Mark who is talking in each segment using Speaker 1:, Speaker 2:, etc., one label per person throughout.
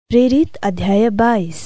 Speaker 1: प्रेरित अध्याय 22।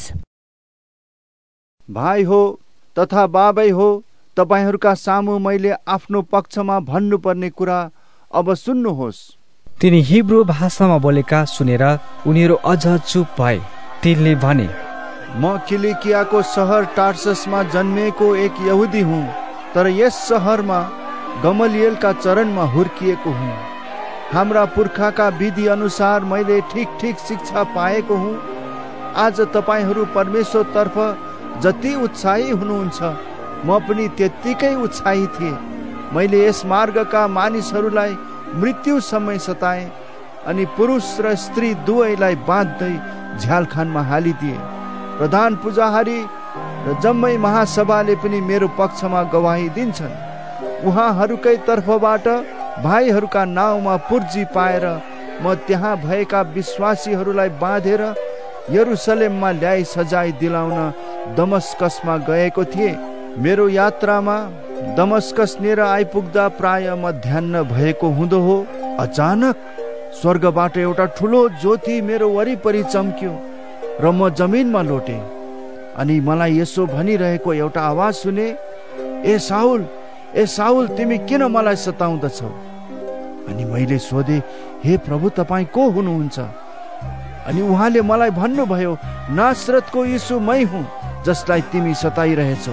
Speaker 2: भाइ हो तथा बाबै हो, तपाईहरूका सामु मैले आफ्नो पक्षमा भन्नुपर्ने कुरा अब सुन्नुहोस्।
Speaker 3: तिनी हिब्रू भाषामा बोलेका सुनेर उनीहरू अझ चुप भए। तिनले भने,
Speaker 2: म किलिकियाको सहर टार्ससमा जन्मिएको एक यहुदी हुँ, तर यस सहरमा गमलिएलका चरणमा हुर्किएको हुँ। हाम्रा पुर्खाका विधि अनुसार मैले ठीक शिक्षा पाएको हुँ। आज तपाईहरू परमेश्वरतर्फ जति उत्साही हुनुहुन्छ, म पनि त्यत्तिकै उत्साही थिएँ। मैले यस मार्गका मानिसहरूलाई मृत्युसम्म सताएँ अनि पुरुष र स्त्री दुवैलाई बाँध्दै झ्यालखानमा हालिदिए। प्रधान पुजाहारी र जम्मै महासभाले पनि मेरो पक्षमा गवाही दिन्छन्। उहाँहरूकै तर्फबाट भाइहरूका नाउँमा पुर्जी पाएर म त्यहाँ भएका विश्वासीहरूलाई बाँधेर यरुसलेममा ल्याई सजाय दिलाउन दमस्कसमा गएको थिएँ। मेरो यात्रामा दमस्कसनेर आइपुग्दा प्राय मध्याह्न भएको हुँदो हो। अचानक स्वर्गबाट एउटा ठुलो ज्योति मेरो वरिपरि चम्क्यो र म जमिनमा लोटेँ। अनि मलाई यसो भनिरहेको एउटा आवाज सुने, ए साउल, तिमी किन मलाई सताउँदछौ? अनि मैले सोधे, हे प्रभु, तपाईँ को हुनुहुन्छ? अनि उहाँले मलाई भन्नुभयो, नासरतको यीशु मै हुँ, जसलाई तिमी सताइरहेछौ।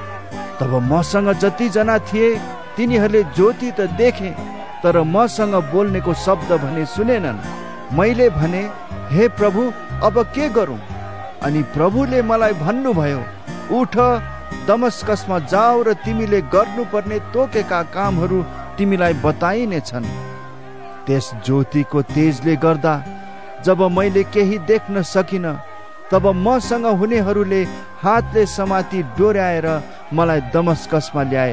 Speaker 2: तब मसँग जतिजना थिए तिनीहरूले ज्योति त देखे, तर मसँग बोल्नेको शब्द भने सुनेनन्। मैले भने, हे प्रभु, अब के गरौँ? अनि प्रभुले मलाई भन्नुभयो, उठ, दमस्कसमा जाऊ र तिमीले गर्नुपर्ने तोकेका कामहरू तिमीलाई बताइनेछन्। त्यस ज्योतिको तेजले गर्दा जब मैले केही देख्न सकिन, तब मसँग हुनेहरूले हातले समाती डोर्याएर मलाई दमस्कसमा ल्याए।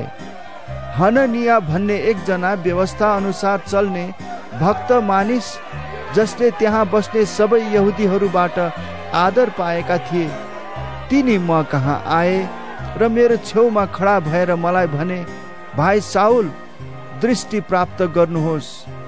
Speaker 2: हननिया भन्ने एकजना व्यवस्था अनुसार चल्ने भक्त मानिस, जसले त्यहाँ बस्ने सबै यहुदीहरूबाट आदर पाएका थिए, तिनी म कहाँ आए र मेरो छेउमा खडा भएर मलाई भने, भाइ साउल, दृष्टि प्राप्त गर्नुहोस्।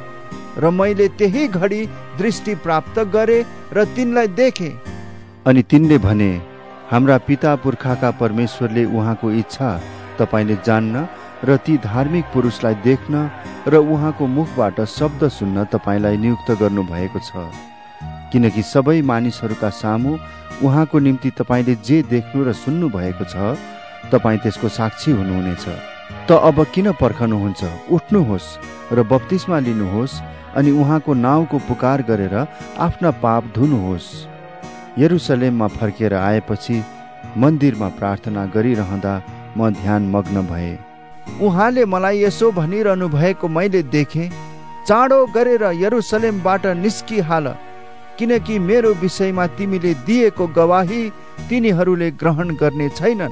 Speaker 2: र मैले त्यही घडी दृष्टि प्राप्त गरे र तिनलाई देखे।
Speaker 4: अनि तिनले भने, हाम्रा पिता पुर्खाका परमेश्वरले उहाँको इच्छा तपाईले जान्न र ती धार्मिक पुरुषलाई देख्न र उहाँको मुखबाट शब्द सुन्न तपाईलाई नियुक्त गर्नु भएको छ। किनकि सबै मानिसहरूका सामु उहाँको निम्ति तपाईले जे देख्नु र सुन्नु भएको छ, तपाईँ त्यसको साक्षी हुनुहुनेछ। त अब किन पर्खनुहुन्छ? उठ्नुहोस् र बप्तिस्मा लिनुहोस् अनि उहाँको नाउँको पुकार गरेर आफ्ना पाप धुनुहोस्। यरुसलेममा फर्केर आएपछि मन्दिरमा प्रार्थना गरिरहँदा म ध्यान मग्न भए।
Speaker 2: उहाँले मलाई यसो भनिरहनु भएको मैले देखेँ, चाँडो गरेर यरुसलेमबाट निस्किहाल, किनकि मेरो विषयमा तिमीले दिएको गवाही तिनीहरूले ग्रहण गर्ने छैनन्।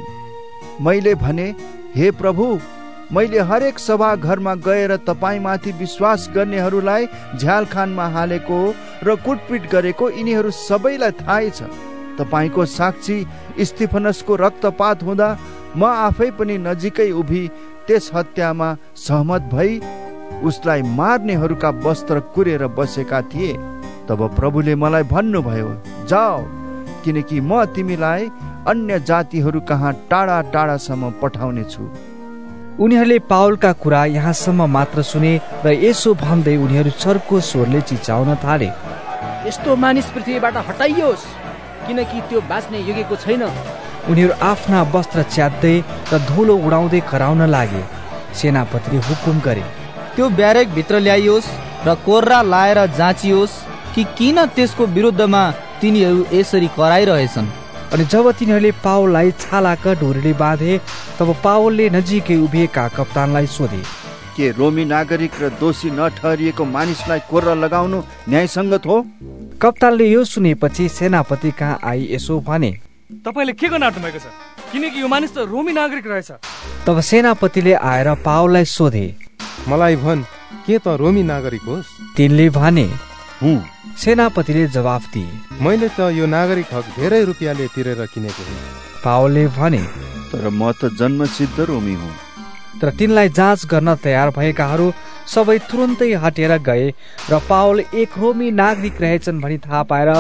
Speaker 2: मैले भने, हे प्रभु, मैले हरेक सभा घरमा गएर तपाईमाथि विश्वास गर्नेहरूलाई झ्यालखानमा हालेको र कुटपिट गरेको यिनीहरू सबैलाई थाहै छ। तपाईको साक्षी स्तिफनसको रक्तपात हुँदा म आफै पनि नजिकै उभि त्यस हत्यामा सहमत भई उसलाई मार्नेहरूका वस्त्र कुरेर बसेका थिए। तब प्रभुले मलाई भन्नुभयो, जाओ, किनकि म तिमीलाई अन्य जातिहरू कहाँ टाढा टाढासम्म पठाउने छु।
Speaker 3: उनीहरूले पाउलका कुरा यहाँसम्म मात्र सुने र यसो भन्दै उनीहरू चर्को स्वरले चिच्याउन थाले,
Speaker 5: यस्तो मानिस पृथ्वीबाट हटाइयोस्, किनकि त्यो बाँच्ने योग्यको छैन।
Speaker 3: उनीहरू आफ्ना वस्त्र च्यात्दै र धुलो उडाउँदै कराउन लागे। सेनापतिले हुकुम गरे,
Speaker 6: त्यो ब्यारेक भित्र ल्याइयोस् र कोर्रा लाएर जाँचियोस् कि किन त्यसको विरुद्धमा तिनीहरू यसरी कराइरहेछन्।
Speaker 3: अनि जब तिनीहरूले पावललाई छालाका ढोरीले बाँधे, तब पावलले नजिकै उभिएका कप्तानलाई सोधे,
Speaker 2: के रोमी नागरिक र दोषी नठहरिएको मानिसलाई कोर्रा लगाउनु न्यायसङ्गत हो?
Speaker 3: कप्तानले यो सुनेपछि सेनापति कहाँ आई यसो भने,
Speaker 7: तपाईले के गर्न आँट्नु भएको छ? किनकि यो मानिस त रोमी नागरिक रहेछ।
Speaker 3: तब सेनापतिले आएर पावललाई सोधे,
Speaker 8: मलाई भन्, के त रोमी नागरिक होस्?
Speaker 3: तिनले भने,
Speaker 2: हुँ।
Speaker 3: सेनापतिले जवाफ दिए,
Speaker 8: मैले त यो नागरिक हक धेरै रुपियाँले तिरेर किनेको हुँ।
Speaker 3: पावलले भने,
Speaker 4: तर म त जन्मसिद्ध रोमी हुँ।
Speaker 3: तर तिनलाई जाँच गर्न तयार भएकाहरू सबै तुरन्तै हटेर गए र पावल एक रोमी नागरिक रहेछन् भनी थाहा पाएर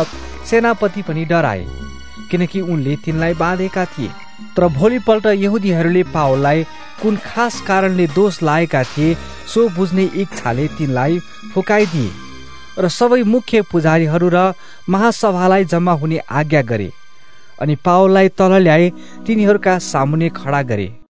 Speaker 3: सेनापति पनि डराए, किनकि उनले तिनलाई बाँधेका थिए। तर भोलिपल्ट यहुदीहरूले पावललाई कुन खास कारणले दोष लागेका थिए सो बुझ्ने इच्छाले तिनलाई फुकाइदिए र सबै मुख्य पुजारीहरू र महासभालाई जम्मा हुने आज्ञा गरे अनि पावललाई तल ल्याए तिनीहरूका सामुन्ने खडा गरे।